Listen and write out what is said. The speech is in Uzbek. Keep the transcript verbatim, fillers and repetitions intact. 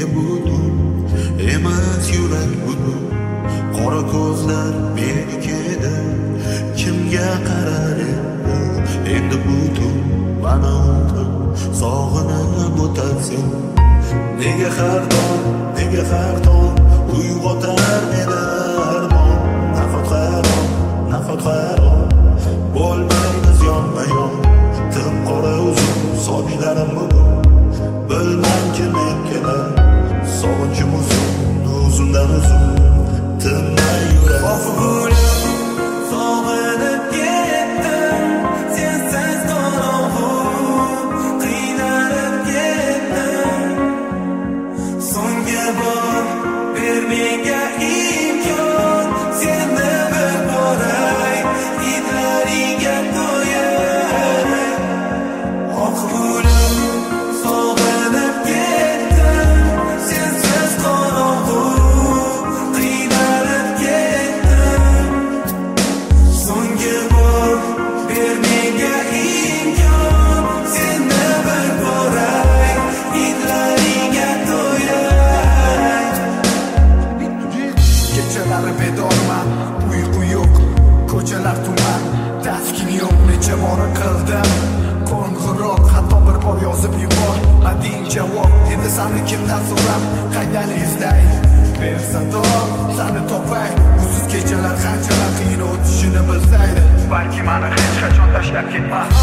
ko'ngilga butun emas yurak butun. Qora ko'zlar meniki edi, kimga qarar edi? Endi butun mana unutib sog'inib o'tasan. Nega har dam, nega har dam uyg'otar meni armon? Nafot harom, nafot harom bo'lmaymiz yonma-yon. Tim qora uzun sochlarim bugun bilmanki men kelar. Sog'inchim uzun, uzundan uzun tinmay yurar. Sog'inib ketdim, sensiz qorong'u qiynalib ketdim. So'nggi bor ber menga imkon, seni bir ko'ray, hidlaringga to'yay. Oq bo'lib sog'inib ketdim, sensiz qorong'u qiynalib ketdim. So'nggi bor ber menga imkon, seni bir ko'ray, hidlaringga to'yay. Kechalari bedorman, uyqu yo'q, ko'chalar tuman, taskin yo'q, necha bora qildim qo'ng'iroq, hatto bir bor yozib yubor ading javob. Endi sani kimdan so'rab qaydan izlay? Bersa to'p, sani topay. Usiz kechalar qanchalar qiyin o'tishini bilsaydi, balki mani hech qachon tashlab ketmas.